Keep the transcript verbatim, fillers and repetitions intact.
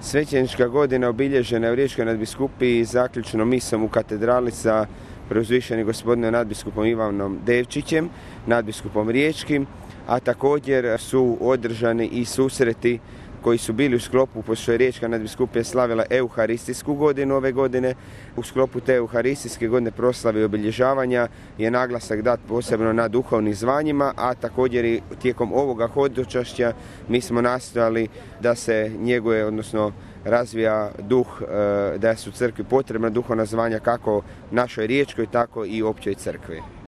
Svećenička godina obilježena je u Riječkoj nadbiskupiji zaključnom misom u katedrali sa preuzvišenim gospodinom nadbiskupom Ivanom Devčićem, nadbiskupom riječkim, a također su održani i susreti koji su bili u sklopu, pošto je Riječka nadbiskupija slavila euharistijsku godinu ove godine. U sklopu te euharistijske godine proslave i obilježavanja je naglasak dat posebno na duhovnim zvanjima, a također i tijekom ovoga hodočašća mi smo nastojali da se njeguje, odnosno razvija duh, da su crkvi potrebna duhovna zvanja kako našoj Riječkoj, tako i općoj crkvi.